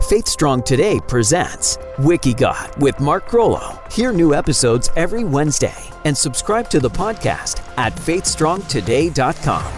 Faith Strong Today presents WikiGod with Mark Grollo. Hear new episodes every Wednesday and subscribe to the podcast at faithstrongtoday.com.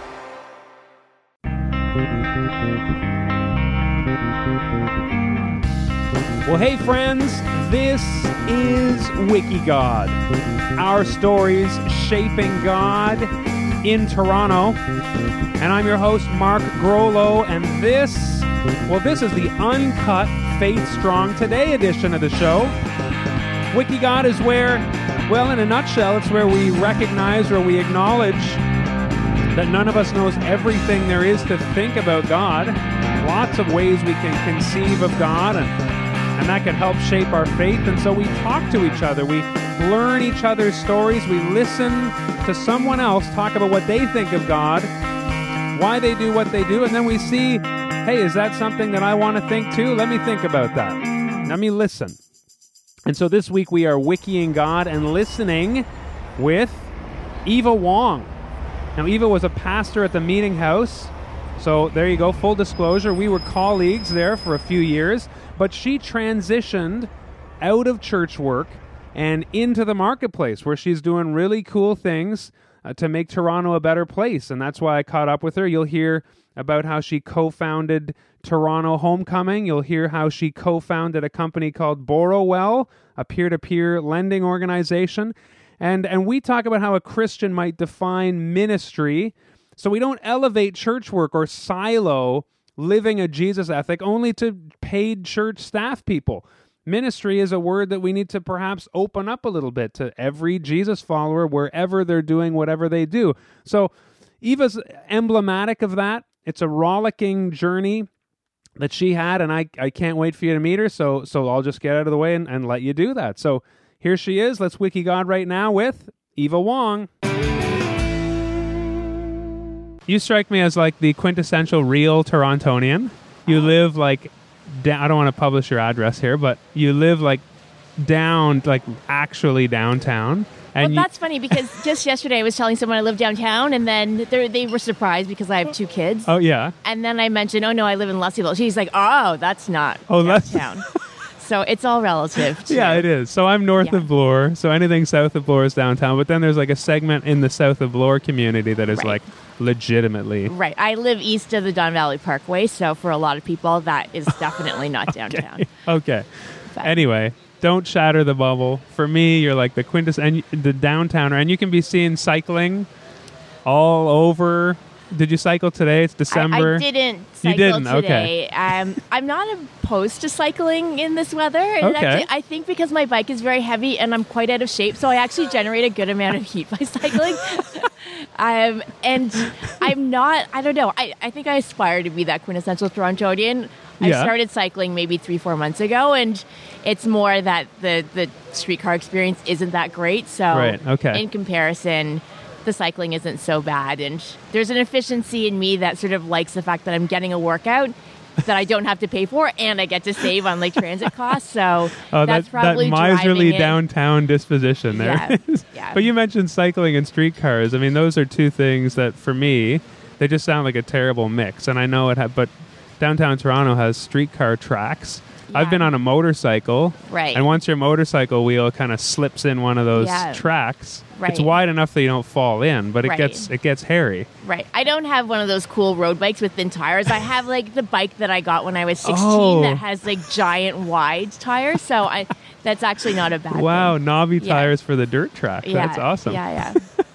Well, hey friends, this is WikiGod, our stories shaping God in Toronto. And I'm your host, Mark Grollo, and this is the uncut Faith Strong Today edition of the show. WikiGod is where, well, in a nutshell, it's where we recognize or we acknowledge that none of us knows everything there is to think about God. Lots of ways we can conceive of God, and that can help shape our faith. And so we talk to each other. We learn each other's stories. We listen to someone else talk about what they think of God, why they do what they do, and then we see, hey, is that something that I want to think too? Let me think about that. Let me listen. And so this week we are wikiing God and listening with Eva Wong. Now, Eva was a pastor at the Meeting House. So there you go, full disclosure. We were colleagues there for a few years, but she transitioned out of church work and into the marketplace where she's doing really cool things to make Toronto a better place. And that's why I caught up with her. You'll hear about how she co-founded Toronto Homecoming. You'll hear how she co-founded a company called Borrowell, a peer-to-peer lending organization. And we talk about how a Christian might define ministry, so we don't elevate church work or silo living a Jesus ethic only to paid church staff people. Ministry is a word that we need to perhaps open up a little bit to every Jesus follower wherever they're doing whatever they do. So Eva's emblematic of that. It's a rollicking journey that she had, and I can't wait for you to meet her, so I'll just get out of the way and let you do that. So here she is. Let's wiki God right now with Eva Wong. You strike me as like the quintessential real Torontonian. You live like I don't want to publish your address here, but you live like down, like actually downtown. And well, that's funny because just yesterday I was telling someone I live downtown, and then they were surprised because I have two kids. Oh, yeah. And then I mentioned, oh, no, I live in Leslieville. She's like, oh, that's not downtown. So it's all relative. Yeah, it is. So I'm north of Bloor, so anything south of Bloor is downtown. But then there's like a segment in the south of Bloor community that is like legitimately. Right. I live east of the Don Valley Parkway, so for a lot of people, that is definitely not downtown. Okay. But anyway, don't shatter the bubble. For me, you're like the the downtowner, and you can be seen cycling all over. Did you cycle today? It's December. I didn't cycle today. Okay. I'm not opposed to cycling in this weather. And actually, I think because my bike is very heavy and I'm quite out of shape, so I actually generate a good amount of heat by cycling. And I'm not, I don't know, I think I aspire to be that quintessential Torontonian. I started cycling maybe 3-4 months ago, and it's more that the streetcar experience isn't that great. So in comparison, the cycling isn't so bad, and there's an efficiency in me that sort of likes the fact that I'm getting a workout that I don't have to pay for, and I get to save on like transit costs. So that's probably that miserly downtown disposition there. Yeah. But you mentioned cycling and streetcars. I mean, those are two things that for me, they just sound like a terrible mix. And I know but downtown Toronto has streetcar tracks. Yeah. I've been on a motorcycle, and once your motorcycle wheel kind of slips in one of those tracks, it's wide enough that you don't fall in, but it gets hairy. Right. I don't have one of those cool road bikes with thin tires. I have like the bike that I got when I was 16 that has like giant wide tires, so that's actually not a bad thing. Wow, knobby tires for the dirt track. That's awesome. Yeah.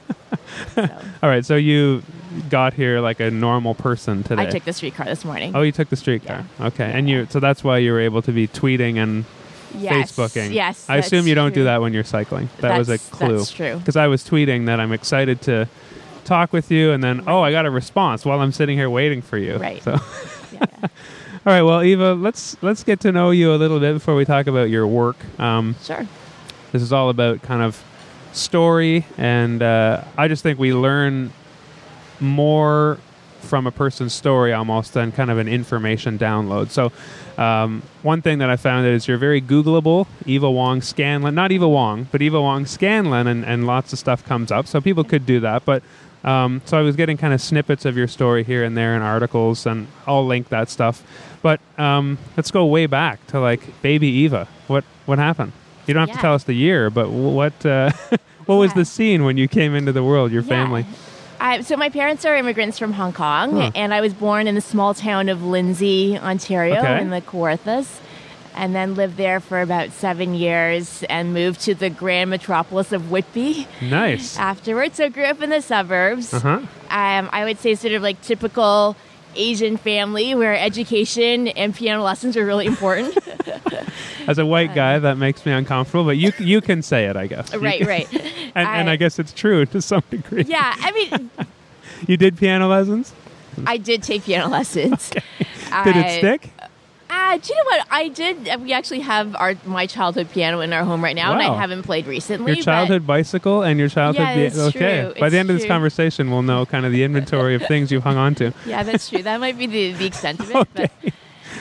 All right, so you got here like a normal person today. I took the streetcar this morning. Oh, you took the streetcar. Yeah. Okay. And so that's why you were able to be tweeting and Facebooking. Yes. I assume you don't do that when you're cycling. That was a clue. That's true. Because I was tweeting that I'm excited to talk with you, and then I got a response while I'm sitting here waiting for you. Right. So All right, well, Eva, let's get to know you a little bit before we talk about your work. Sure. This is all about kind of story, and I just think we learn more from a person's story almost than kind of an information download. So one thing that I found is you're very Googleable, Eva Wong Scanlon. Not Eva Wong, but Eva Wong Scanlon, and lots of stuff comes up. So people could do that. But So I was getting kind of snippets of your story here and there in articles, and I'll link that stuff. But let's go way back to like baby Eva. What happened? You don't have to tell us the year, but what was the scene when you came into the world, your family? So my parents are immigrants from Hong Kong, and I was born in the small town of Lindsay, Ontario, in the Kawarthas, and then lived there for about 7 years and moved to the grand metropolis of Whitby. Nice. Afterwards, so grew up in the suburbs. I would say sort of like typical Asian family where education and piano lessons are really important. As a white guy, that makes me uncomfortable, but you can say it, I guess. Right. And I guess it's true to some degree. Yeah, I mean... You did piano lessons? I did take piano lessons. Okay. Did it stick? Do you know what? I did. We actually have my childhood piano in our home right now, and I haven't played recently. Your childhood bicycle and your childhood piano. Okay. True. By the end of this conversation, we'll know kind of the inventory of things you've hung on to. Yeah, that's true. That might be the extent of it. Okay.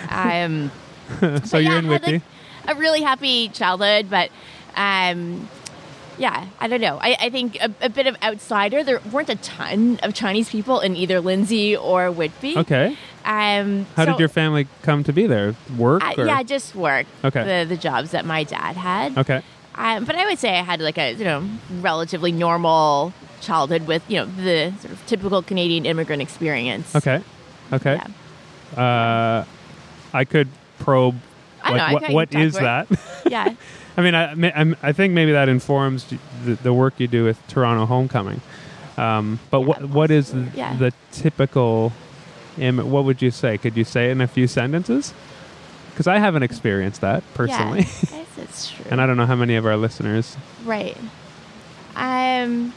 But, so you're in Whitby? Like a really happy childhood, but I don't know. I think a bit of outsider. There weren't a ton of Chinese people in either Lindsay or Whitby. Okay. How did your family come to be there? Work? Yeah, just work. Okay. The jobs that my dad had. Okay. But I would say I had like a relatively normal childhood with the sort of typical Canadian immigrant experience. Okay. Yeah. I could probe. What is that? Yeah. I mean, I think maybe that informs the work you do with Toronto Homecoming. But what is the typical? What would you say? Could you say it in a few sentences? Because I haven't experienced that personally. Yeah, I guess it's true. And I don't know how many of our listeners. Right. I mean,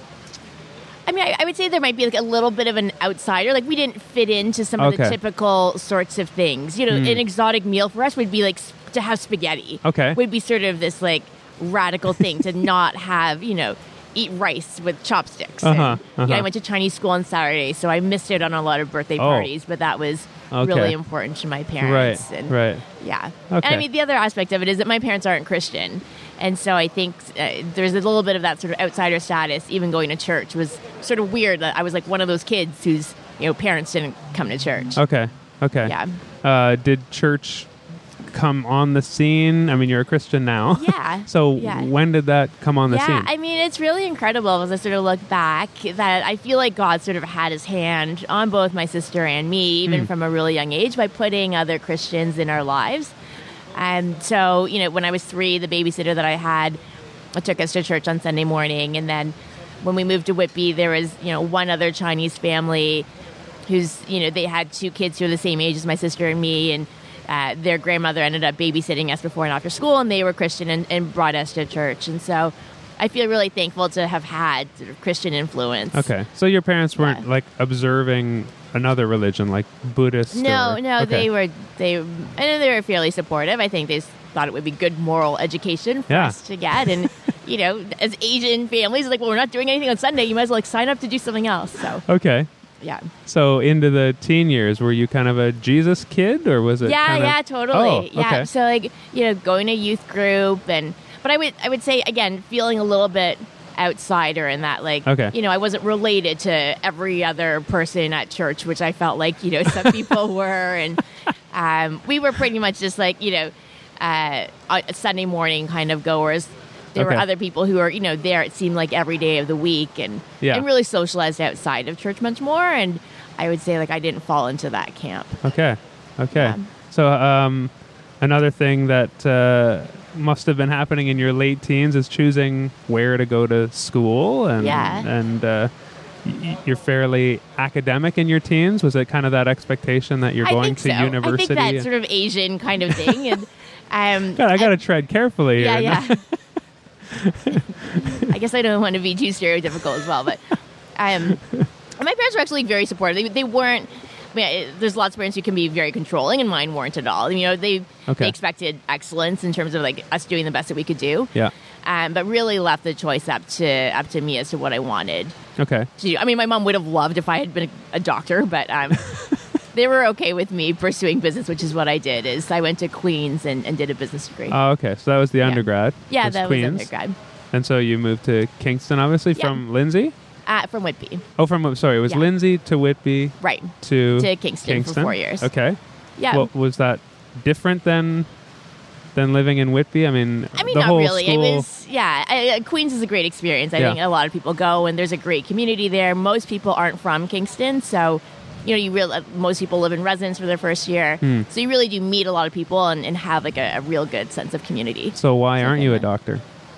I would say there might be like a little bit of an outsider. Like we didn't fit into some of the typical sorts of things. An exotic meal for us would be like to have spaghetti. Okay. Would be sort of this like radical thing to not have, eat rice with chopsticks. I went to Chinese school on Saturday, so I missed it on a lot of birthday parties, but that was really important to my parents. Right. Yeah. Okay. And I mean, the other aspect of it is that my parents aren't Christian. And so I think there's a little bit of that sort of outsider status. Even going to church was sort of weird. I was like one of those kids whose parents didn't come to church. Okay. Yeah. Did church come on the scene? I mean, you're a Christian now. Yeah. So when did that come on the scene? Yeah, I mean, it's really incredible as I sort of look back that I feel like God sort of had his hand on both my sister and me, even from a really young age, by putting other Christians in our lives. And so, when I was 3, the babysitter that I had took us to church on Sunday morning. And then when we moved to Whitby, there was, one other Chinese family who's, they had 2 kids who were the same age as my sister and me. And their grandmother ended up babysitting us before and after school, and they were Christian and brought us to church. And so I feel really thankful to have had sort of Christian influence. Okay. So your parents weren't like observing another religion like Buddhist? No, they were fairly supportive. I think they thought it would be good moral education for us to get. And, as Asian families, like, well, we're not doing anything on Sunday. You might as well sign up to do something else. So okay. Yeah. So into the teen years, were you kind of a Jesus kid, or was it? Yeah, totally. Oh, yeah. Okay. So like, going to youth group, but I would say again, feeling a little bit outsider in that, like, I wasn't related to every other person at church, which I felt like, some people were, and we were pretty much just like, a Sunday morning kind of goers. There were other people who were, there, it seemed like every day of the week and really socialized outside of church much more. And I would say, like, I didn't fall into that camp. Okay. Yeah. So another thing that must have been happening in your late teens is choosing where to go to school. And you're fairly academic in your teens. Was it kind of that expectation that you're going to university? I think that sort of Asian kind of thing. And God, I got to tread carefully here. Yeah. I guess I don't want to be too stereotypical as well, but my parents were actually very supportive. They weren't. I mean, there's lots of parents who can be very controlling, and mine weren't at all. They expected excellence in terms of like us doing the best that we could do. Yeah. But really left the choice up to me as to what I wanted. Okay. To do. I mean, my mom would have loved if I had been a doctor, but they were okay with me pursuing business, which is what I did. Is I went to Queen's and did a business degree. Oh, okay. So that was the undergrad. Yeah, that Queen's. was undergrad. And so you moved to Kingston, obviously, from Lindsay? From Whitby. Oh, sorry, it was Lindsay to Whitby. Right. To Kingston for 4 years. Okay. Yeah. Well, was that different than living in Whitby? I mean, the not whole really. school... It was, Queens is a great experience. I think a lot of people go, and there's a great community there. Most people aren't from Kingston, so most people live in residence for their first year. So you really do meet a lot of people and have like a real good sense of community. So why aren't you a doctor?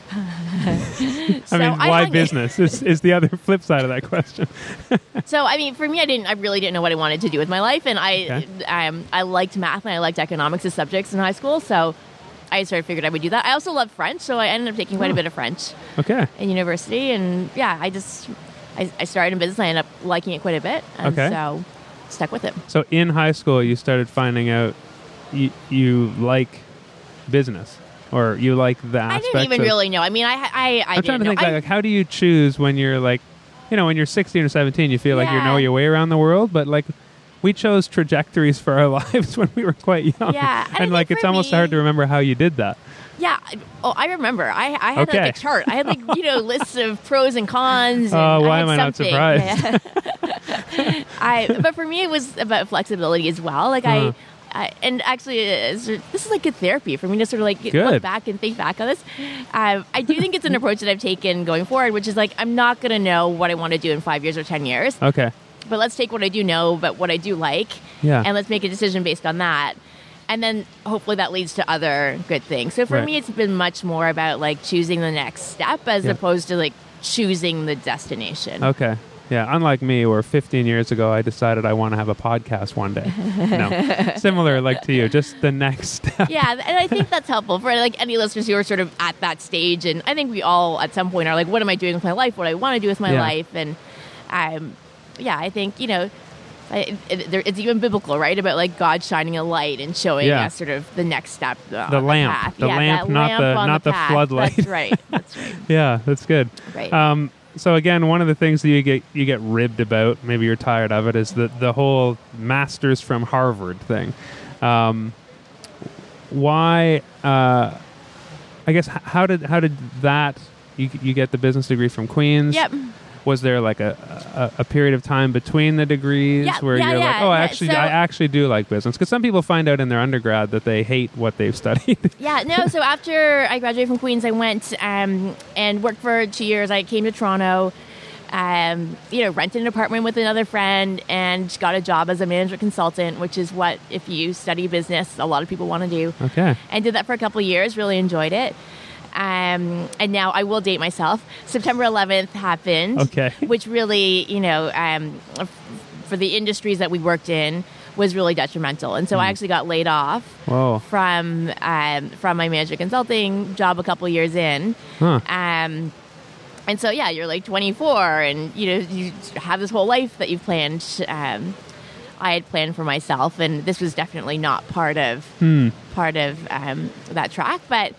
Why business is the other flip side of that question. So, for me, I really didn't know what I wanted to do with my life, and I liked math and I liked economics as subjects in high school, so I sort of figured I would do that. I also love French, so I ended up taking quite a bit of French in university, and I started in business. I ended up liking it quite a bit, and so stuck with it. So in high school, you started finding out you like business. Or you like the aspect? I didn't even really know. I'm trying to think like how do you choose when you're like, when you're 16 or 17, you feel like you know your way around the world, but like we chose trajectories for our lives when we were quite young. Yeah, and like it's almost hard to remember how you did that. Yeah. Oh, I remember. I had like a chart. I had like lists of pros and cons. And why am I not surprised? But for me, it was about flexibility as well. Like and actually, this is like good therapy for me to sort of like look back and think back on this. I do think it's an approach that I've taken going forward, which is like I'm not going to know what I want to do in 5 years or 10 years. Okay. But let's take what I do know, but what I do like, and let's make a decision based on that. And then hopefully that leads to other good things. So for me, it's been much more about like choosing the next step as opposed to like choosing the destination. Okay. Yeah, unlike me, where 15 years ago I decided I want to have a podcast one day. No, similar like to you, just the next step. Yeah, and I think that's helpful for like any listeners who are sort of at that stage. And I think we all at some point are like, what am I doing with my life? What do I want to do with my life? And I think, it's even biblical, right? About like God shining a light and showing us sort of the next step. The lamp, not the floodlight. That's right. Yeah, that's good. Right. So again, one of the things that you get ribbed about, maybe you're tired of it, is the whole masters from Harvard thing. Why? I guess how did that you get the business degree from Queens? Yep. Was there like a period of time between the degrees where you're like, oh, I actually do like business? Because some people find out in their undergrad that they hate what they've studied. Yeah, no. So after I graduated from Queens, I went and worked for 2 years. I came to Toronto, rented an apartment with another friend and got a job as a management consultant, which is what, if you study business, a lot of people want to do. Okay. And did that for a couple of years, really enjoyed it. And now I will date myself. September 11th happened, which really, for the industries that we worked in, was really detrimental. And so I actually got laid off from my management consulting job a couple years in. And so, you're like 24 and, you have this whole life that you've planned. I had planned for myself, and this was definitely not part of that track. But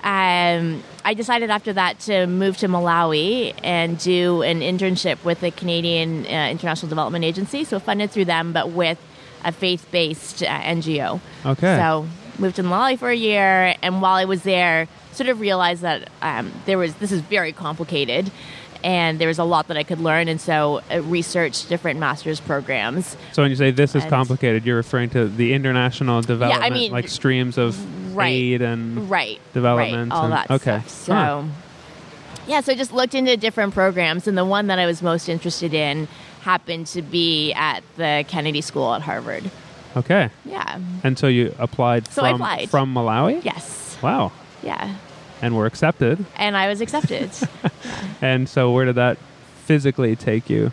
I decided after that to move to Malawi and do an internship with the Canadian International Development Agency, so funded through them, but with a faith-based NGO. Okay. So moved to Malawi for a year, and while I was there, sort of realized that this is very complicated, and there was a lot that I could learn, and so I researched different master's programs. So when you say this is complicated, you're referring to the international development, like streams of aid and development. All that stuff. So, so I just looked into different programs, and the one that I was most interested in happened to be at the Kennedy School at Harvard. Okay. Yeah. And so you applied from Malawi? Yes. Wow. Yeah. And were accepted. And I was accepted. And so where did that physically take you?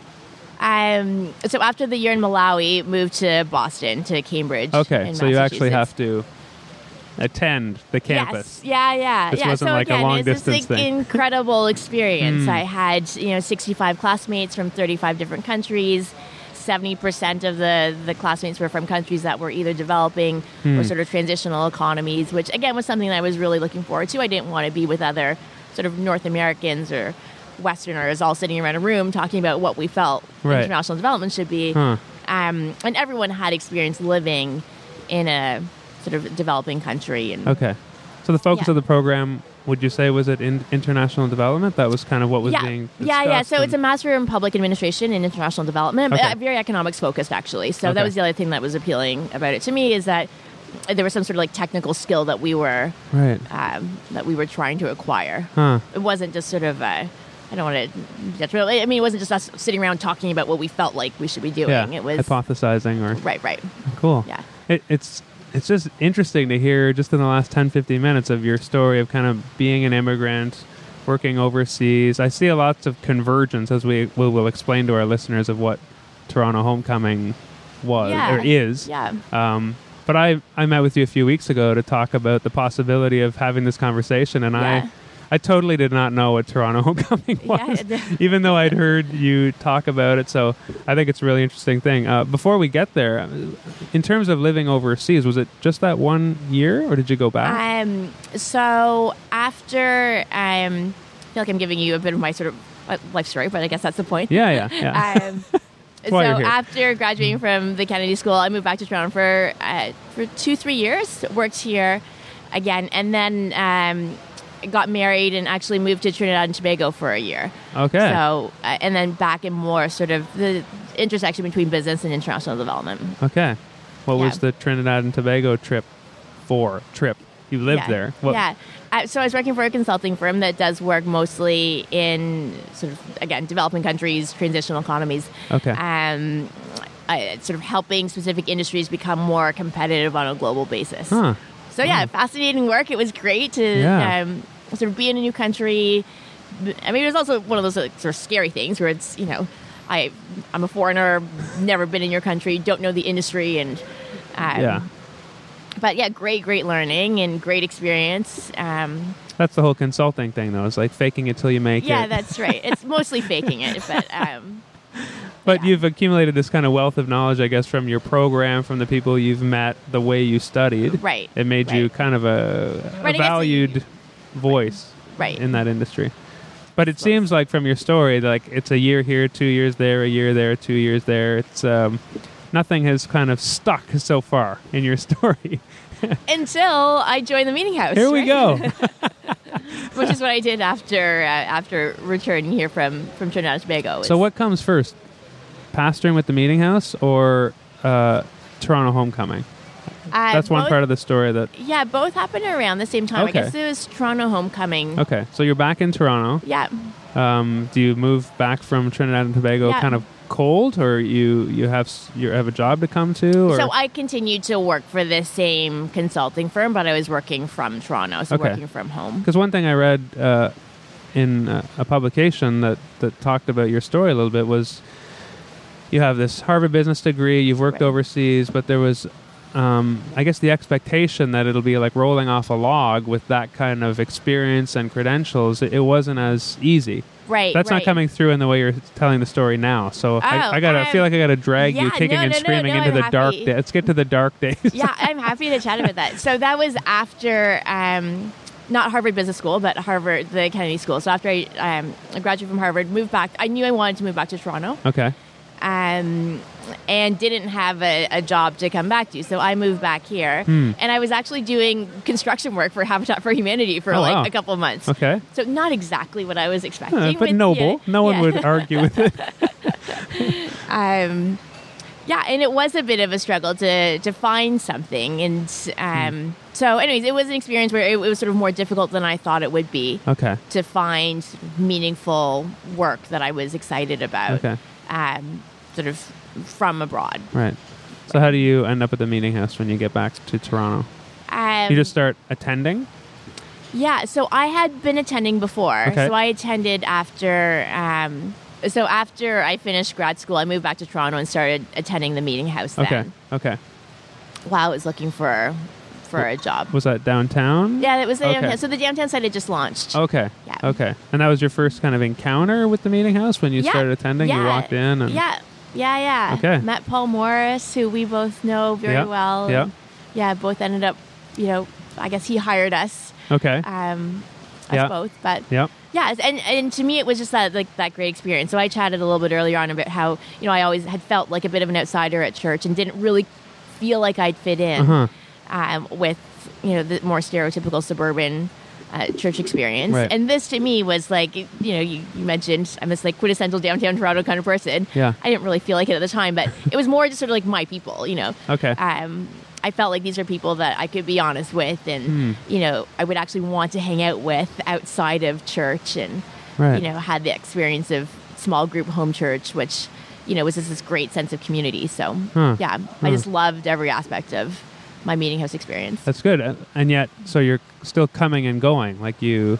So after the year in Malawi, moved to Boston, to Cambridge. Okay, so you actually have to attend the campus. Yes. Yeah. This wasn't so like again, a long distance it's this thing. Incredible experience. I had 65 classmates from 35 different countries. 70% of the classmates were from countries that were either developing or sort of transitional economies, which again was something that I was really looking forward to. I didn't want to be with other sort of North Americans or Westerners all sitting around a room talking about what we felt international development should be. And everyone had experience living in a sort of developing country. And okay. So the focus of the program would you say, was it in international development? That was kind of what was being discussed? Yeah. So it's a Master in Public Administration and International Development, but very economics focused, actually. So that was the other thing that was appealing about it to me, is that there was some sort of like technical skill that we were trying to acquire. It wasn't just sort of I don't want to detrimental. I mean, it wasn't just us sitting around talking about what we felt like we should be doing. Yeah, it was hypothesizing or right. Cool. Yeah. It's just interesting to hear just in the last 10-15 minutes of your story of kind of being an immigrant, working overseas. I see a lot of convergence, as we will explain to our listeners, of what Toronto Homecoming was or is. Yeah. But I met with you a few weeks ago to talk about the possibility of having this conversation, and I totally did not know what Toronto Homecoming was, even though I'd heard you talk about it. So I think it's a really interesting thing. Before we get there, in terms of living overseas, was it just that 1 year, or did you go back? So after, I feel like I'm giving you a bit of my sort of life story, but I guess that's the point. Yeah. So after graduating from the Kennedy School, I moved back to Toronto for 2-3 years, worked here again, and then got married and actually moved to Trinidad and Tobago for a year. Okay. So, and then back in more sort of the intersection between business and international development. Okay. What was the Trinidad and Tobago trip? You lived there. So I was working for a consulting firm that does work mostly in sort of, again, developing countries, transitional economies. Okay. Sort of helping specific industries become more competitive on a global basis. Huh. So fascinating work. It was great to sort of be in a new country. I mean, it was also one of those sort of scary things where it's, I'm a foreigner, never been in your country, don't know the industry, and but great learning and great experience. That's the whole consulting thing, though. It's like faking it till you make it. Yeah, that's right. It's mostly faking it, but. But you've accumulated this kind of wealth of knowledge, I guess, from your program, from the people you've met, the way you studied. Right. It made you kind of a valued voice in that industry. But it seems like from your story, like it's a year here, 2 years there, a year there, 2 years there. It's nothing has kind of stuck so far in your story. Until I joined the Meeting House. Here we go. Which is what I did after returning here from Trinidad and Tobago. So what comes first? Pastoring with the Meeting House or Toronto Homecoming? That's one part of the story that... Yeah, both happened around the same time. Okay. I guess it was Toronto Homecoming. Okay, so you're back in Toronto. Yeah. Do you move back from Trinidad and Tobago kind of cold, or you have a job to come to? Or? So I continued to work for the same consulting firm, but I was working from Toronto, so working from home. Because one thing I read in a publication that talked about your story a little bit was you have this Harvard business degree, you've worked overseas, but there was, I guess, the expectation that it'll be like rolling off a log with that kind of experience and credentials. It wasn't as easy. Right. That's not coming through in the way you're telling the story now. So I feel like I gotta drag you kicking and screaming into the dark days. Let's get to the dark days. Yeah, I'm happy to chat about that. So that was after not Harvard Business School, but Harvard, the Kennedy School. So after I graduated from Harvard, moved back. I knew I wanted to move back to Toronto. Okay. And didn't have a job to come back to. So I moved back here. And I was actually doing construction work for Habitat for Humanity for a couple of months. Okay. So not exactly what I was expecting. But noble. No one would argue with it. Yeah, and it was a bit of a struggle to find something. And so anyways, it was an experience where it was sort of more difficult than I thought it would be to find meaningful work that I was excited about. Okay. Sort of from abroad. Right. So how do you end up at the Meeting House when you get back to Toronto? You just start attending? Yeah, so I had been attending before. Okay. So I attended after I finished grad school, I moved back to Toronto and started attending the Meeting House then. Okay. While I was looking for a job. Was that downtown? Yeah, it was the downtown. So the downtown site had just launched. Okay. Yeah. Okay. And that was your first kind of encounter with the Meeting House when you started attending? You walked in and... Yeah. Okay. Met Paul Morris, who we both know very well. Yeah. Yeah, both ended up, I guess he hired us. Okay. Us both. But yeah, and to me it was just that great experience. So I chatted a little bit earlier on about how, I always had felt like a bit of an outsider at church and didn't really feel like I'd fit in with, the more stereotypical suburban church experience. Right. And this to me was like, you mentioned I'm this like quintessential downtown Toronto kind of person. Yeah. I didn't really feel like it at the time, but it was more just sort of like my people, Okay. I felt like these are people that I could be honest with and, I would actually want to hang out with outside of church and, had the experience of small group home church, which, was just this great sense of community. So, I just loved every aspect of my meeting house experience. That's good. And yet, so you're still coming and going. Like you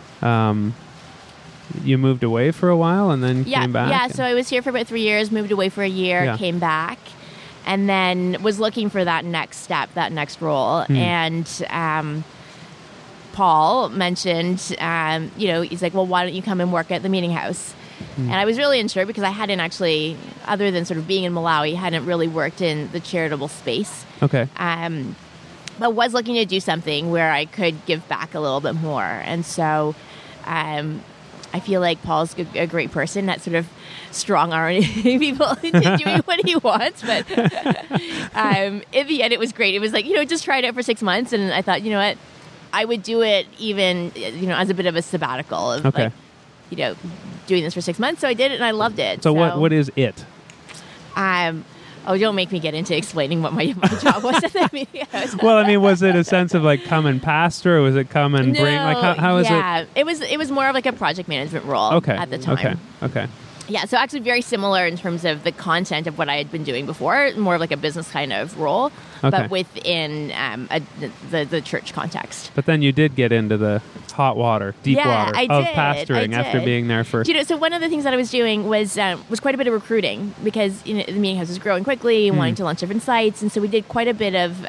moved away for a while and then came back? Yeah, so I was here for about 3 years, moved away for a year, came back, and then was looking for that next step, that next role. And Paul mentioned, he's like, well, why don't you come and work at the meeting house? And I was really unsure because I hadn't actually, other than sort of being in Malawi, hadn't really worked in the charitable space. Okay. But was looking to do something where I could give back a little bit more. And so I feel like Paul's a great person at sort of strong-arming people into doing what he wants. But in the end, it was great. It was like, just try it out for 6 months. And I thought, what, I would do it even, as a bit of a sabbatical of okay. Doing this for 6 months. So I did it and I loved it. So what is it? Don't make me get into explaining what my job was at the meeting house. Well, I mean, was it a sense of like come and pastor, or was it come and bring? Like how is it? Yeah, it was more of like a project management role at the time. Okay. Yeah, so actually very similar in terms of the content of what I had been doing before, more of like a business kind of role, but within the church context. But then you did get into the hot water, deep water of pastoring after being there for... So one of the things that I was doing was quite a bit of recruiting because the meeting house was growing quickly and wanting to launch different sites. And so we did quite a bit of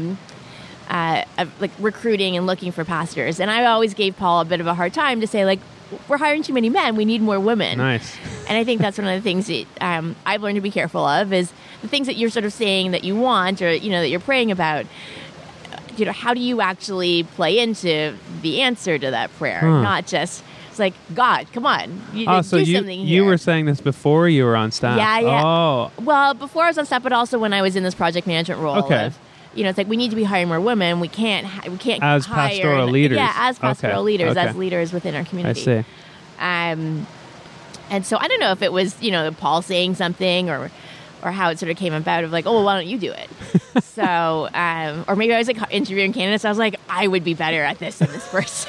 like recruiting and looking for pastors. And I always gave Paul a bit of a hard time to say, like, we're hiring too many men. We need more women. Nice. And I think that's one of the things that I've learned to be careful of is the things that you're sort of saying that you want or, that you're praying about. How do you actually play into the answer to that prayer? Not just, it's like, God, come on. Do something here. You were saying this before you were on staff? Yeah. Oh. Well, before I was on staff, but also when I was in this project management role. Okay. It's like we need to be hiring more women. We can't as hire pastoral leaders. Yeah, as pastoral leaders, as leaders within our community. I see. And so I don't know if it was Paul saying something or how it sort of came about of like, oh, well, why don't you do it? So or maybe I was like interviewing candidates. I was like, I would be better at this than this person.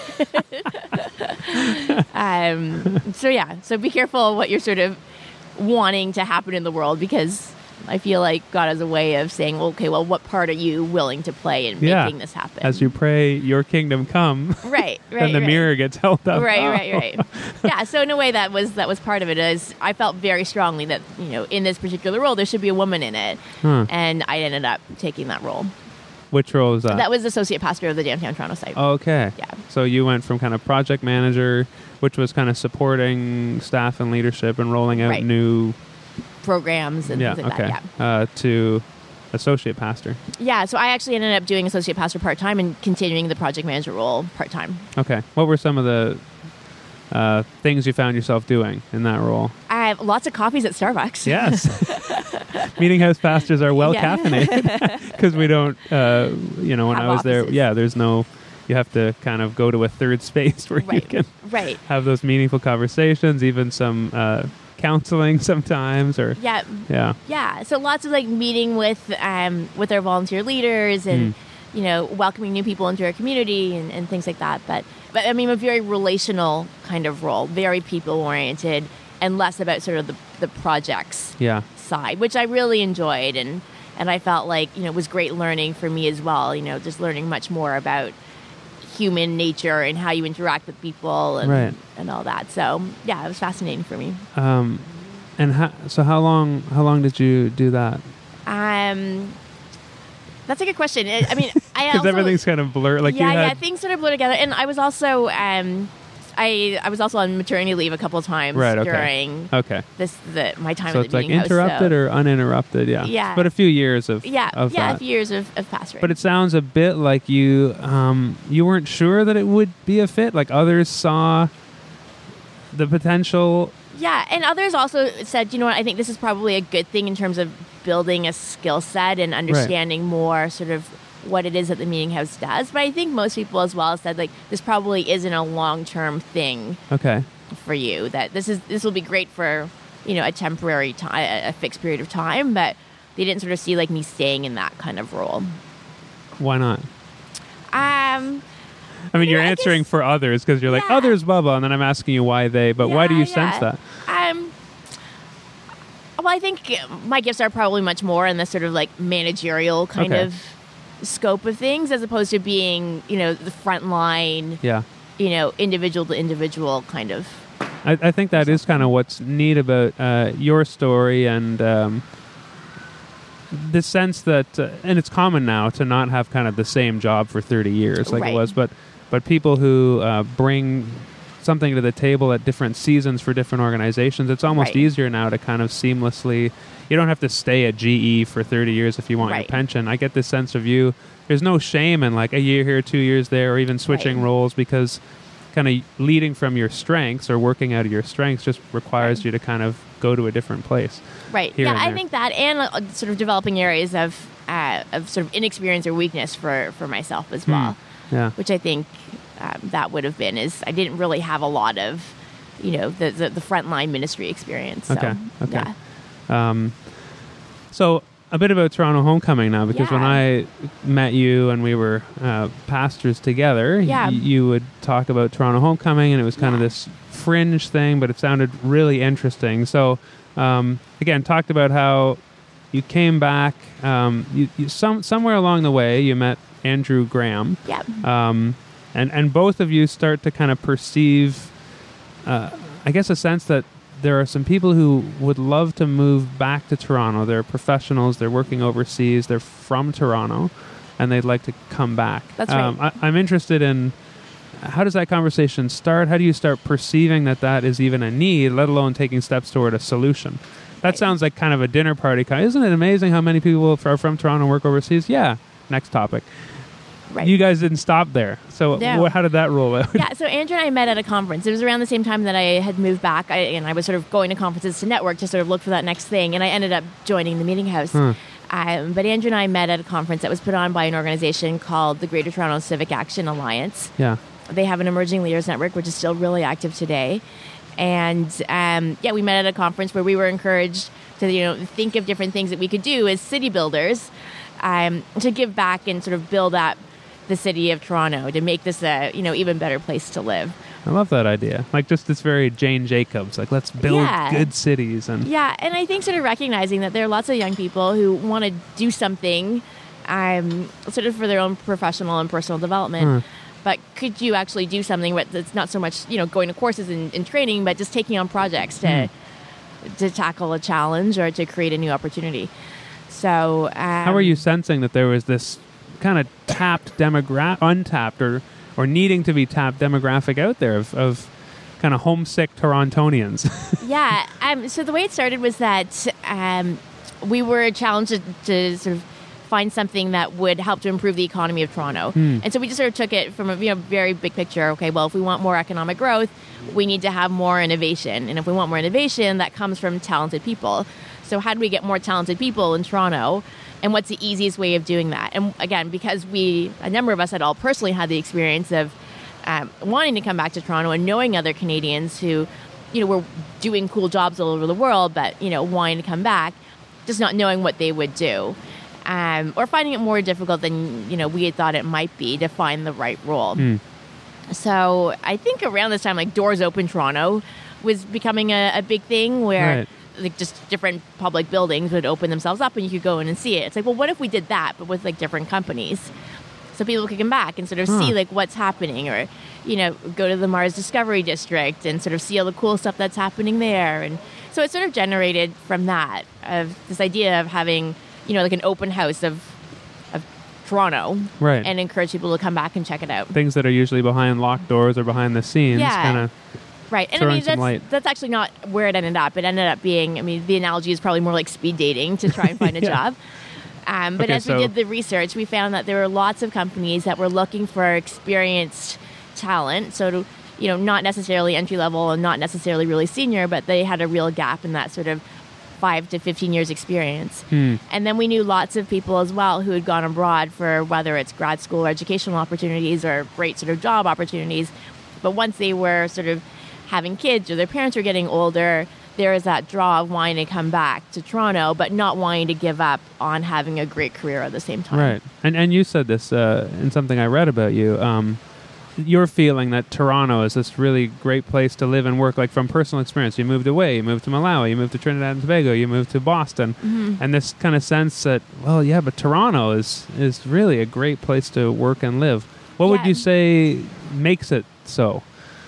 So be careful what you're sort of wanting to happen in the world because I feel like God has a way of saying, okay, well, what part are you willing to play in making this happen? As you pray, your kingdom come. Right. Then the mirror gets held up. Right. Yeah. So in a way, that was part of it. Is I felt very strongly that in this particular role there should be a woman in it, and I ended up taking that role. Which role was that? That was associate pastor of the downtown Toronto site. Okay. Yeah. So you went from kind of project manager, which was kind of supporting staff and leadership and rolling out new programs and things like that, to associate pastor. Yeah, so I actually ended up doing associate pastor part-time and continuing the project manager role part-time. Okay. What were some of the things you found yourself doing in that role? I have lots of coffees at Starbucks. Yes. Meeting house pastors are well caffeinated because we don't, when I was offices. there, there's no, you have to kind of go to a third space where you can have those meaningful conversations, even some counseling sometimes or so lots of like meeting with our volunteer leaders and welcoming new people into our community and things like that, but I mean a very relational kind of role, very people oriented and less about sort of the projects side, which I really enjoyed and I felt like it was great learning for me as well, just learning much more about human nature and how you interact with people and all that. So it was fascinating for me. And how long did you do that? That's a good question. I mean, because everything's kind of blurred. Like things sort of blur together. And I was also I was also on maternity leave a couple of times during my time. So at the it's like meeting interrupted or uninterrupted, but a few years of that. A few years of pastoring. But it sounds a bit like you weren't sure that it would be a fit. Like others saw the potential. Yeah, and others also said, what, I think this is probably a good thing in terms of building a skill set and understanding more sort of what it is that the Meeting House does. But I think most people as well said, like, this probably isn't a long-term thing for you, that this will be great for, a temporary time, a fixed period of time, but they didn't sort of see, like, me staying in that kind of role. Why not? You're answering for others because you're like, others, blah, blah, and then I'm asking you why they, but why do you sense that? Well, I think my gifts are probably much more in the sort of like managerial kind of scope of things, as opposed to being, the front line, individual to individual kind of. I think that is kind of what's neat about your story, and the sense that, and it's common now to not have kind of the same job for 30 years like it was, but people who bring something to the table at different seasons for different organizations, it's almost easier now to kind of seamlessly, you don't have to stay at GE for 30 years if you want your pension. I get this sense of you, there's no shame in like a year here, 2 years there, or even switching roles, because kind of leading from your strengths or working out of your strengths just requires you to kind of go to a different place. Right. Yeah, I think that, and sort of developing areas of sort of inexperience or weakness for myself as well. Yeah. Which I think that would have been, is I didn't really have a lot of, the frontline ministry experience. So, Okay. Yeah. So a bit about Toronto Homecoming now, because when I met you and we were pastors together, you would talk about Toronto Homecoming, and it was kind of this fringe thing, but it sounded really interesting. So again, talked about how you came back, somewhere along the way you met Andrew Graham. Yeah. And both of you start to kind of perceive, I guess, a sense that there are some people who would love to move back to Toronto. They're professionals, they're working overseas, they're from Toronto, and they'd like to come back. That's right. I'm interested in, how does that conversation start? How do you start perceiving that is even a need, let alone taking steps toward a solution? That sounds like kind of a dinner party. Isn't it amazing how many people are from Toronto and work overseas? Yeah. Next topic. Right. You guys didn't stop there. So how did that roll out? Yeah, so Andrew and I met at a conference. It was around the same time that I had moved back, and I was sort of going to conferences to network to sort of look for that next thing, and I ended up joining the Meeting House. But Andrew and I met at a conference that was put on by an organization called the Greater Toronto Civic Action Alliance. Yeah. They have an Emerging Leaders Network, which is still really active today. And we met at a conference where we were encouraged to think of different things that we could do as city builders to give back and sort of build up the city of Toronto, to make this a even better place to live. I love that idea. Like, just this very Jane Jacobs, like, let's build good cities. And I think sort of recognizing that there are lots of young people who want to do something sort of for their own professional and personal development. But could you actually do something that's not so much, going to courses and training, but just taking on projects to tackle a challenge or to create a new opportunity? So how are you sensing that there was this kind of untapped or needing to be tapped demographic out there of kind of homesick Torontonians? So the way it started was that we were challenged to sort of find something that would help to improve the economy of Toronto. And so we just sort of took it from a very big picture. Okay, well, if we want more economic growth, we need to have more innovation. And if we want more innovation, that comes from talented people. So how do we get more talented people in Toronto? And what's the easiest way of doing that? And again, because a number of us had all personally had the experience of wanting to come back to Toronto and knowing other Canadians who, were doing cool jobs all over the world, but, wanting to come back, just not knowing what they would do. Or finding it more difficult than, we had thought it might be to find the right role. So I think around this time, like, Doors Open Toronto was becoming a big thing where like just different public buildings would open themselves up and you could go in and see it. It's like, well, what if we did that, but with like different companies? So people could come back and sort of see like what's happening, or, go to the Mars Discovery District and sort of see all the cool stuff that's happening there. And so it sort of generated from that, of this idea of having, like an open house of Toronto, right, and encourage people to come back and check it out. Things that are usually behind locked doors or behind the scenes, kind of. Right, and that's actually not where it ended up. It ended up being, the analogy is probably more like speed dating to try and find a job. But we did the research, we found that there were lots of companies that were looking for experienced talent. So, not necessarily entry level and not necessarily really senior, but they had a real gap in that sort of 5 to 15 years experience. And then we knew lots of people as well who had gone abroad for whether it's grad school or educational opportunities or great sort of job opportunities. But once they were sort of having kids or their parents were getting older, there is that draw of wanting to come back to Toronto, but not wanting to give up on having a great career at the same time. Right. And you said this in something I read about you. You're feeling that Toronto is this really great place to live and work, like from personal experience. You moved away, you moved to Malawi, you moved to Trinidad and Tobago, you moved to Boston. And this kind of sense that, well, yeah, but Toronto is really a great place to work and live. What would you say makes it so?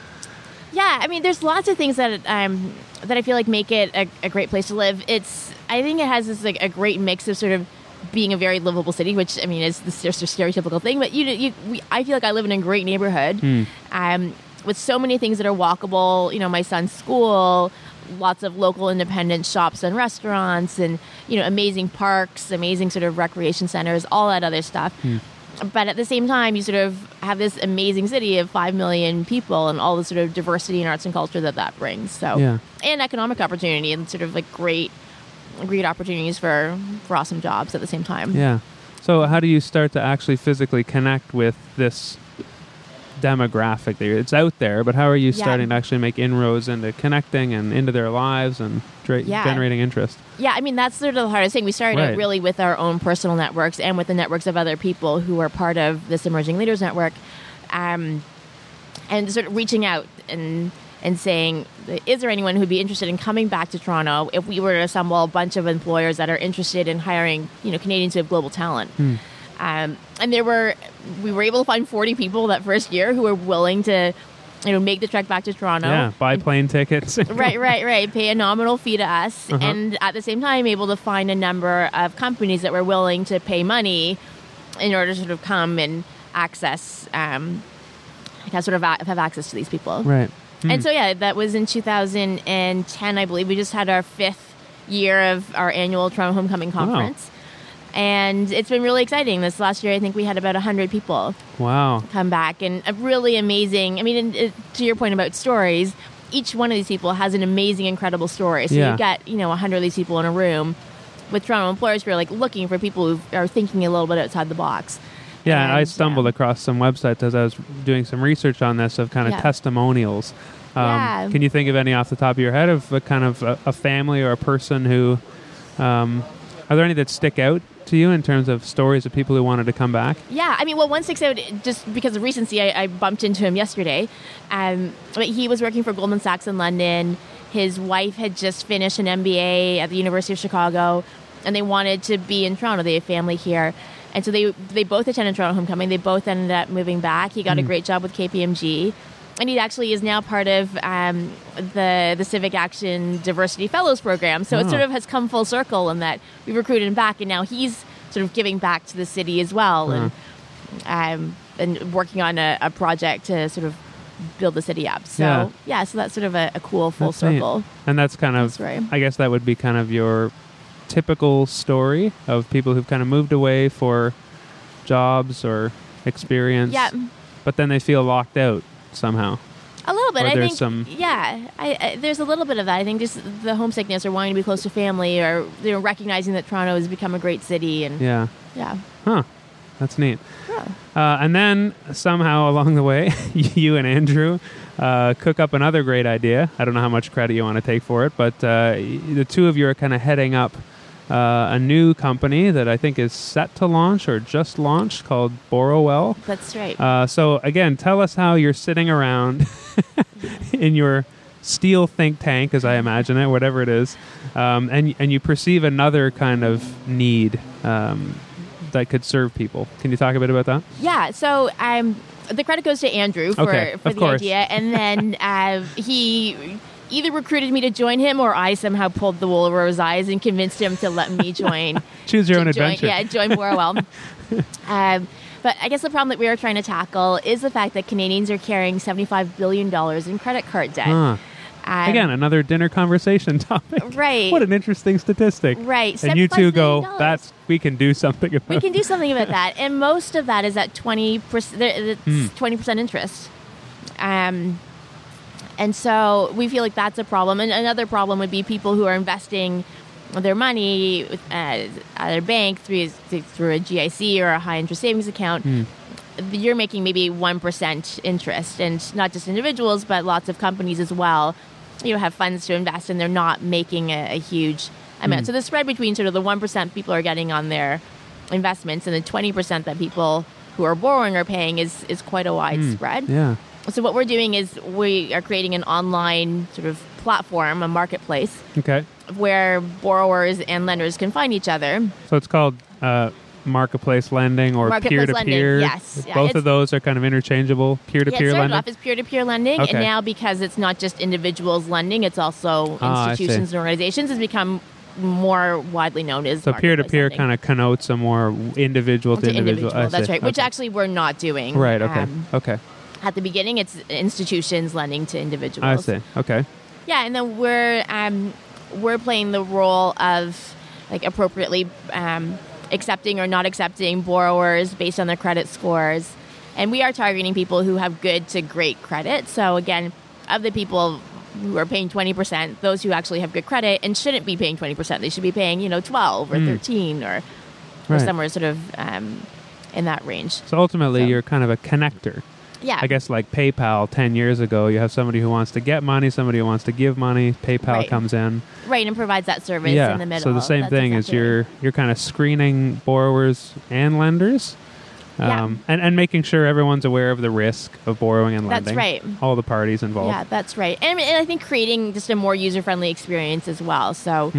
Yeah, I mean, there's lots of things that I feel like make it a great place to live. I think it has this like a great mix of sort of being a very livable city, which I mean is just a stereotypical thing. But I feel like I live in a great neighborhood, with so many things that are walkable. You know, my son's school, lots of local independent shops and restaurants, and amazing parks, amazing sort of recreation centers, all that other stuff. But at the same time, you sort of have this amazing city of 5 million people and all the sort of diversity in arts and culture that brings. So, and economic opportunity and sort of like great opportunities for awesome jobs at the same time. Yeah. So how do you start to actually physically connect with this demographic? It's out there, but how are you starting to actually make inroads into connecting and into their lives and generating interest? Yeah, I mean, that's sort of the hardest thing. We started out really with our own personal networks and with the networks of other people who are part of this Emerging Leaders Network, and sort of reaching out and saying, is there anyone who'd be interested in coming back to Toronto if we were to assemble a bunch of employers that are interested in hiring, Canadians who have global talent? And we were able to find 40 people that first year who were willing to, make the trek back to Toronto. Yeah, buy plane tickets. Right. Pay a nominal fee to us. And at the same time, able to find a number of companies that were willing to pay money in order to sort of come and access, have access to these people. Right. And so, that was in 2010, I believe. We just had our 5th year of our annual Toronto Homecoming Conference. Wow. And it's been really exciting. This last year, I think we had about 100 people come back. And a really amazing, I mean, to your point about stories, each one of these people has an amazing, incredible story. So you've got, 100 of these people in a room with Toronto employers who are like looking for people who are thinking a little bit outside the box. Yeah, and I stumbled across some websites as I was doing some research on this of kind of testimonials. Can you think of any off the top of your head of a kind of a family or a person who, are there any that stick out to you in terms of stories of people who wanted to come back? Yeah, I mean, well, one sticks out just because of recency. I bumped into him yesterday. But he was working for Goldman Sachs in London. His wife had just finished an MBA at the University of Chicago, and they wanted to be in Toronto. They have family here. And so they both attended Toronto Homecoming. They both ended up moving back. He got a great job with KPMG. And he actually is now part of the Civic Action Diversity Fellows Program. So it sort of has come full circle in that we recruited him back, and now he's sort of giving back to the city as well, and working on a project to sort of build the city up. So so that's sort of a cool full circle. Neat. And that's kind of, I guess that would be kind of your typical story of people who've kind of moved away for jobs or experience, but then they feel locked out somehow. A little bit. Or I think, there's a little bit of that. I think just the homesickness or wanting to be close to family, or recognizing that Toronto has become a great city. And that's neat. And then somehow along the way, you and Andrew cook up another great idea. I don't know how much credit you want to take for it, but the two of you are kind of heading up a new company that I think is set to launch or just launched called Borrowell. That's right. So again, tell us how you're sitting around in your steel think tank, as I imagine it, whatever it is, and you perceive another kind of need that could serve people. Can you talk a bit about that? Yeah. So the credit goes to Andrew for the idea, and then he either recruited me to join him, or I somehow pulled the wool over his eyes and convinced him to let me join. Choose your own adventure. Join Borrowell. But I guess the problem that we are trying to tackle is the fact that Canadians are carrying $75 billion in credit card debt. Again, another dinner conversation topic. Right. What an interesting statistic. Right. And you two go, we can do something about it. We can do something about that. And most of that is at 20%, 20% interest. And so we feel like that's a problem. And another problem would be people who are investing their money at their bank through a GIC or a high interest savings account, you're making maybe 1% interest. And not just individuals, but lots of companies as well, have funds to invest, and they're not making a huge amount. So the spread between sort of the 1% people are getting on their investments and the 20% that people who are borrowing are paying is quite a wide spread. Yeah. So what we're doing is we are creating an online sort of platform, a marketplace, where borrowers and lenders can find each other. So it's called marketplace lending or peer-to-peer. Yes. Both of those are kind of interchangeable. Peer-to-peer lending? It started off as peer-to-peer lending, and now because it's not just individuals lending, it's also institutions and organizations, it's become more widely known as so peer-to-peer kind of connotes a more individual to individual. That's right, which actually we're not doing. Right, okay. At the beginning, it's institutions lending to individuals. I see, okay. Yeah, and then we're playing the role of like appropriately accepting or not accepting borrowers based on their credit scores. And we are targeting people who have good to great credit. So again, of the people who are paying 20%, those who actually have good credit and shouldn't be paying 20%, they should be paying 12 or 13 or somewhere sort of in that range. So ultimately, you're kind of a connector. Yeah. I guess like PayPal 10 years ago, you have somebody who wants to get money, somebody who wants to give money. PayPal comes in. Right, and provides that service in the middle. So the same thing is you're kind of screening borrowers and lenders and making sure everyone's aware of the risk of borrowing and lending. That's right. All the parties involved. Yeah, that's right. And I think creating just a more user-friendly experience as well. So,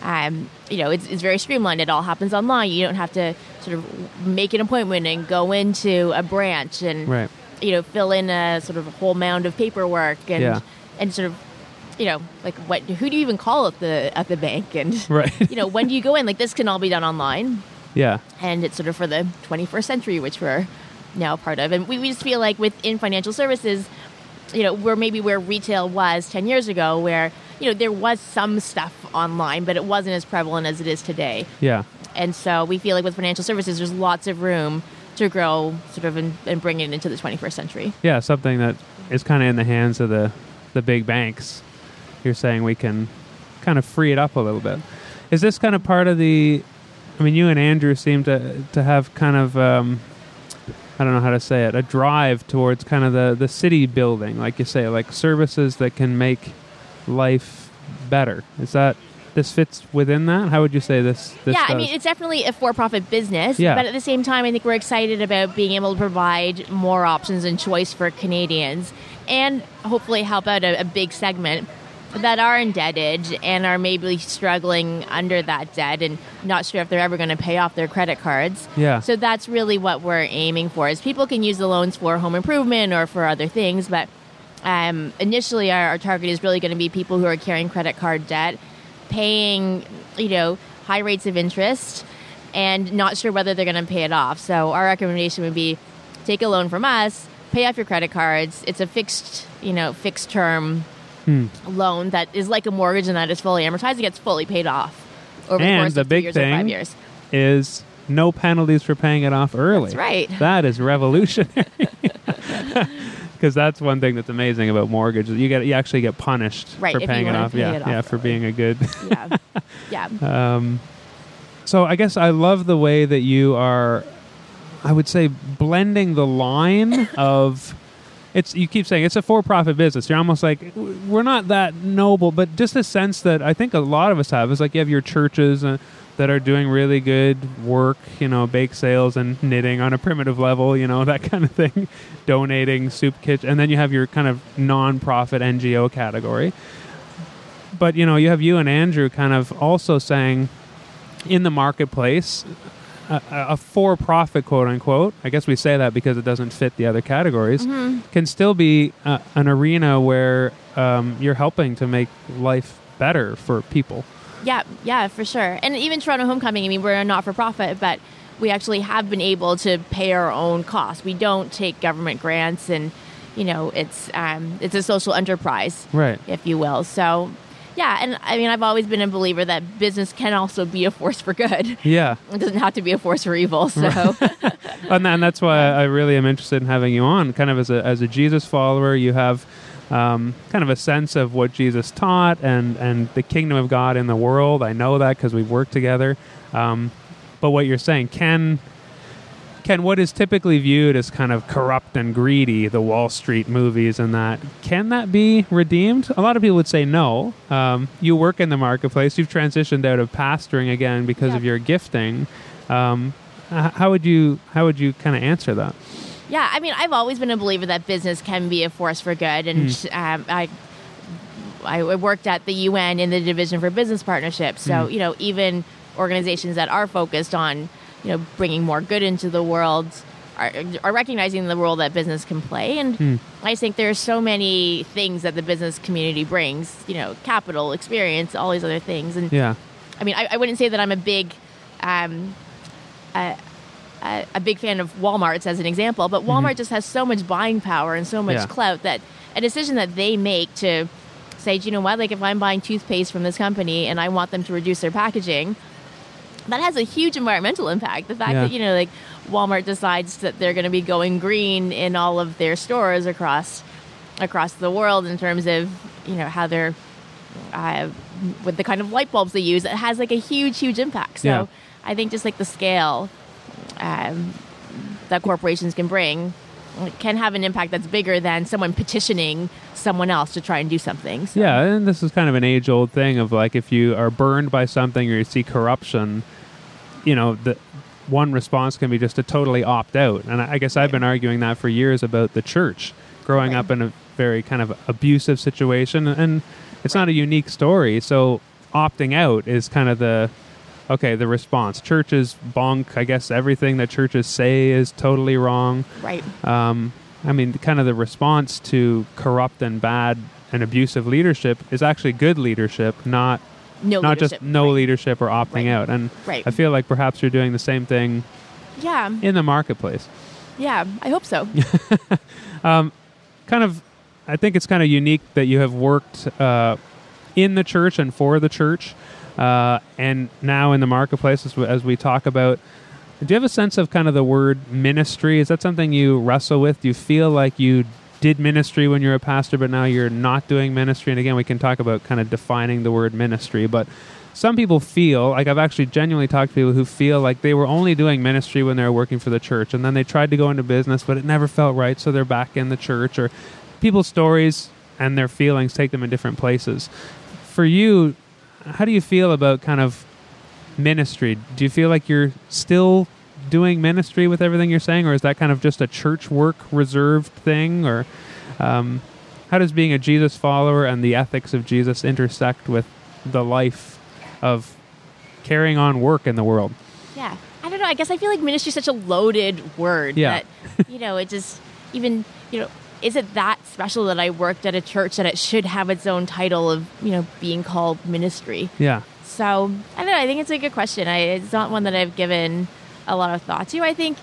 it's very streamlined. It all happens online. You don't have to sort of make an appointment and go into a branch and fill in a sort of a whole mound of paperwork and sort of, who do you even call at the bank? And, when do you go in? Like, this can all be done online. Yeah. And it's sort of for the 21st century, which we're now part of. And we just feel like within financial services, where retail was 10 years ago, where, there was some stuff online, but it wasn't as prevalent as it is today. Yeah. And so we feel like with financial services, there's lots of room to grow sort of and bring it into the 21st century. Yeah, something that is kind of in the hands of the big banks. You're saying we can kind of free it up a little bit. Is this kind of part of the... I mean, you and Andrew seem to have kind of, I don't know how to say it, a drive towards kind of the city building, like you say, like services that can make life better. Is that... This fits within that? How would you say this Yeah, does? I mean, it's definitely a for-profit business, but at the same time, I think we're excited about being able to provide more options and choice for Canadians and hopefully help out a big segment that are indebted and are maybe struggling under that debt and not sure if they're ever going to pay off their credit cards. Yeah. So that's really what we're aiming for, is people can use the loans for home improvement or for other things, but initially our target is really going to be people who are carrying credit card debt, paying, high rates of interest and not sure whether they're going to pay it off. So our recommendation would be take a loan from us, pay off your credit cards. It's a fixed term loan that is like a mortgage and that is fully amortized. It gets fully paid off over the course of 2 years or 5 years. Is no penalties for paying it off early. That's right. That is revolutionary. Because that's one thing that's amazing about mortgages. You actually get punished for paying it off. For being a good. So I guess I love the way that you are, I would say, blending the line of. You keep saying it's a for-profit business. You're almost like, we're not that noble, but just a sense that I think a lot of us have is like you have your churches that are doing really good work, bake sales and knitting on a primitive level, that kind of thing, donating soup kits. And then you have your kind of non-profit NGO category. But, you have you and Andrew kind of also saying in the marketplace, a for-profit, quote-unquote, I guess we say that because it doesn't fit the other categories, can still be an arena where you're helping to make life better for people. Yeah, for sure. And even Toronto Homecoming, I mean, we're a not-for-profit, but we actually have been able to pay our own costs. We don't take government grants, and, it's a social enterprise, right, if you will. So, yeah, and I mean, I've always been a believer that business can also be a force for good. Yeah. It doesn't have to be a force for evil, so. And that's why I really am interested in having you on. Kind of as a Jesus follower, you have kind of a sense of what Jesus taught and the kingdom of God in the world. I know that because we've worked together. But what you're saying, can what is typically viewed as kind of corrupt and greedy, the Wall Street movies and that, can that be redeemed? A lot of people would say no. You work in the marketplace. You've transitioned out of pastoring again because of your gifting. How would you kind of answer that? Yeah, I mean, I've always been a believer that business can be a force for good, and I worked at the UN in the Division for Business Partnerships. So even organizations that are focused on bringing more good into the world are recognizing the role that business can play. And I think there's so many things that the business community brings, capital, experience, all these other things. And I mean, I wouldn't say that I'm a big fan of Walmart's as an example, but Walmart just has so much buying power and so much clout that a decision that they make to say, you know what, like if I'm buying toothpaste from this company and I want them to reduce their packaging, that has a huge environmental impact. The fact that, like Walmart decides that they're going to be going green in all of their stores across the world in terms of, how they're, with the kind of light bulbs they use, it has like a huge, huge impact. So I think just like the scale that corporations can bring can have an impact that's bigger than someone petitioning someone else to try and do something. So. Yeah, and this is kind of an age-old thing of like if you are burned by something or you see corruption, the one response can be just to totally opt out. And I guess I've been arguing that for years about the church, growing up in a very kind of abusive situation. And it's not a unique story. So opting out is kind of the response. Churches bonk. I guess everything that churches say is totally wrong. Right. I mean, kind of the response to corrupt and bad and abusive leadership is actually good leadership, not just no leadership or opting out. And I feel like perhaps you're doing the same thing in the marketplace. Yeah, I hope so. I think it's kind of unique that you have worked in the church and for the church, and now in the marketplace as we talk about. Do you have a sense of kind of the word ministry? Is that something you wrestle with? Do you feel like you did ministry when you were a pastor, but now you're not doing ministry? And again, we can talk about kind of defining the word ministry, but some people feel, like I've actually genuinely talked to people who feel like they were only doing ministry when they were working for the church, and then they tried to go into business, but it never felt right, so they're back in the church. Or people's stories and their feelings take them in different places. For you, how do you feel about kind of ministry? Do you feel like you're still doing ministry with everything you're saying, or is that kind of just a church work reserved thing? Or how does being a Jesus follower and the ethics of Jesus intersect with the life of carrying on work in the world? Yeah, I don't know. I guess I feel like ministry is such a loaded word that, it just even, is it that special that I worked at a church that it should have its own title of, being called ministry? Yeah. So, I don't know. I think it's a good question. It's not one that I've given a lot of thought to. I think,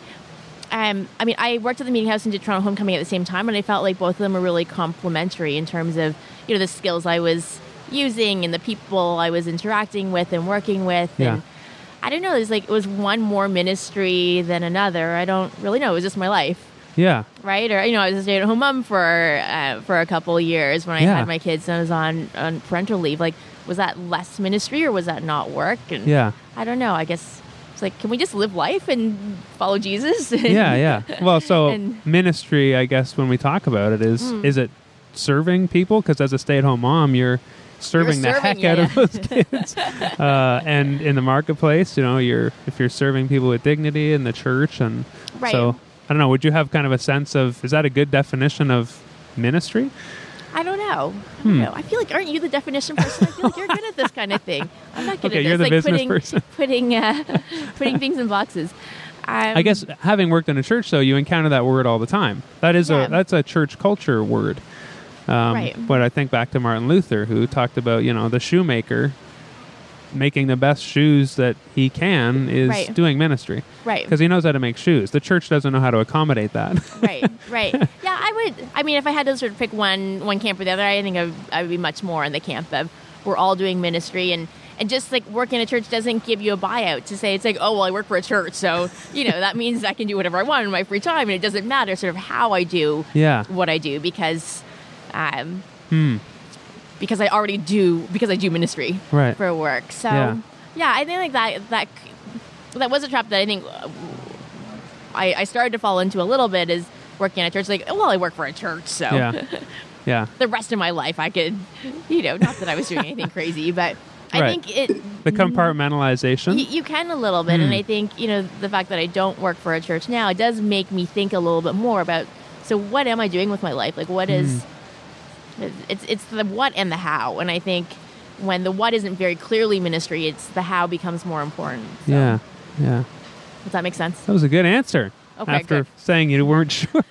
I worked at the Meeting House and did Toronto Homecoming at the same time, and I felt like both of them were really complementary in terms of, the skills I was using and the people I was interacting with and working with. Yeah. And I don't know. It was one more ministry than another. I don't really know. It was just my life. Yeah. Right? Or, I was a stay-at-home mom for a couple of years when I had my kids and I was on parental leave. Like, was that less ministry or was that not work? And I don't know. I guess it's like, can we just live life and follow Jesus? Yeah. Well, so ministry, I guess, when we talk about it, is it serving people? Because as a stay-at-home mom, you're serving the heck out of those kids. And in the marketplace, if you're serving people with dignity in the church. And so, I don't know, would you have kind of a sense of, is that a good definition of ministry? I don't know. I feel like, aren't you the definition person? I feel like you're good at this kind of thing. I'm not good at this. You're the business person. Putting things in boxes. I guess having worked in a church, though, you encounter that word all the time. That's a church culture word. But I think back to Martin Luther, who talked about, the shoemaker making the best shoes that he can is doing ministry. Right. Because he knows how to make shoes. The church doesn't know how to accommodate that. Right. Yeah, if I had to sort of pick one camp or the other, I think I would be much more in the camp of we're all doing ministry, and just like working in a church doesn't give you a buyout to say, it's like, oh, well, I work for a church, so, that means I can do whatever I want in my free time, and it doesn't matter sort of how I do what I do, because because I do ministry for work. So I think that was a trap that I think I started to fall into a little bit, is working at a church. Like, well, I work for a church, so the rest of my life I could, not that I was doing anything crazy, but I think the compartmentalization. You can a little bit, and I think the fact that I don't work for a church now, it does make me think a little bit more about, so what am I doing with my life? Like, what is it's the what and the how, and I think when the what isn't very clearly ministry, it's the how becomes more important. So. Yeah. Does that make sense? That was a good answer. Okay, after good. saying you weren't sure.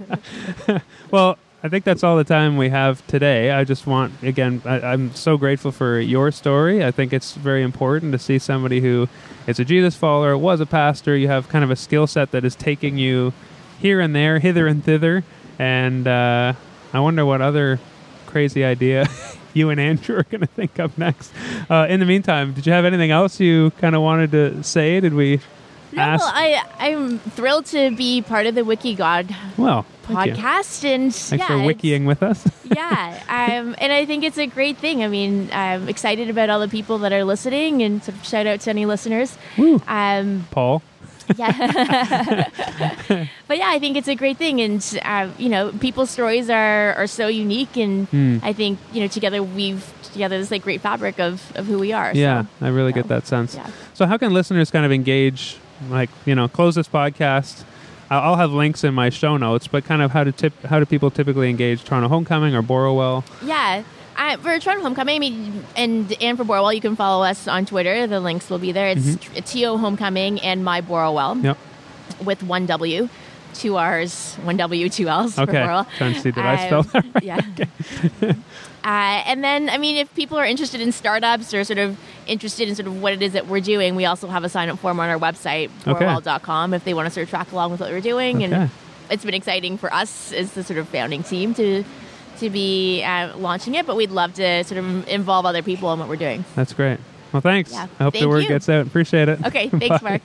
Well, I think that's all the time we have today. I just want, again, I'm so grateful for your story. I think it's very important to see somebody who is a Jesus follower, was a pastor. You have kind of a skill set that is taking you here and there, hither and thither. And I wonder what other crazy idea you and Andrew are going to think of next. In the meantime, did you have anything else you kind of wanted to say? Did we ask? Well, I'm thrilled to be part of the Wiki God podcast. And thanks for wikiing with us. And I think it's a great thing. I mean, I'm excited about all the people that are listening, and so shout out to any listeners. Woo. Paul. Yeah. But I think it's a great thing. And, people's stories are so unique. And I think, together we've this like great fabric of who we are. Yeah, so, I really get that sense. Yeah. So how can listeners kind of engage, close this podcast? I'll have links in my show notes, but kind of how do people typically engage Toronto Homecoming or Borrowell? Yeah. For Toronto Homecoming, and for Borrowell, you can follow us on Twitter. The links will be there. It's TO Homecoming and My Borrowell. Yep. With 1 W, 2 R's, 1 W, 2 L's for Borrowell. Trying to see, did I spell that right? Yeah. Okay. And then, if people are interested in startups or sort of interested in sort of what it is that we're doing, we also have a sign-up form on our website, borrowell.com, if they want to sort of track along with what we're doing. Okay. And it's been exciting for us as the sort of founding team to be launching it, but we'd love to sort of involve other people in what we're doing. That's great. Well, thanks. Yeah. I hope the word gets out. Appreciate it. Okay, thanks, Mark.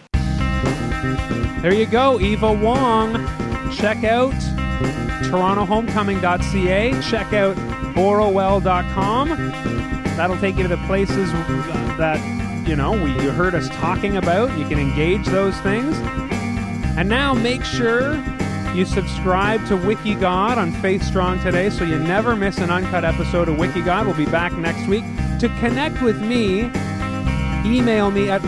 There you go, Eva Wong. Check out torontohomecoming.ca. Check out borrowell.com. That'll take you to the places that, you heard us talking about. You can engage those things. And now make sure you subscribe to Wiki God on Faith Strong Today so you never miss an uncut episode of Wiki God. We'll be back next week. To connect with me, email me at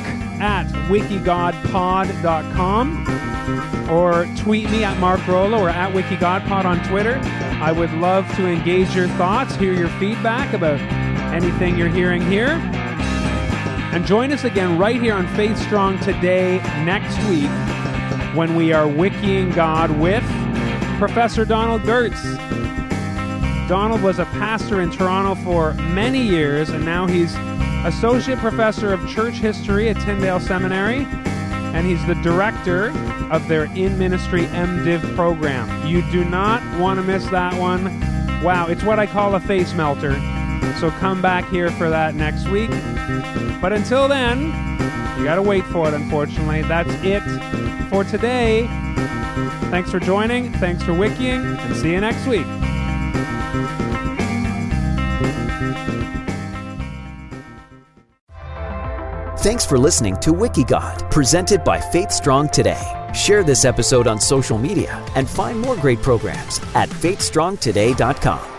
mark@wikigodpod.com or tweet me at Mark Rollo or at WikiGodPod on Twitter. I would love to engage your thoughts, hear your feedback about anything you're hearing here. And join us again right here on Faith Strong Today next week when we are Wikiing God with Professor Donald Gertz. Donald was a pastor in Toronto for many years, and now he's Associate Professor of Church History at Tyndale Seminary, and he's the director of their in-ministry MDiv program. You do not want to miss that one. Wow, it's what I call a face melter. So come back here for that next week. But until then, you got to wait for it, unfortunately. That's it for today. Thanks for joining. Thanks for wikiing, and see you next week. Thanks for listening to WikiGod, presented by Faith Strong Today. Share this episode on social media and find more great programs at faithstrongtoday.com.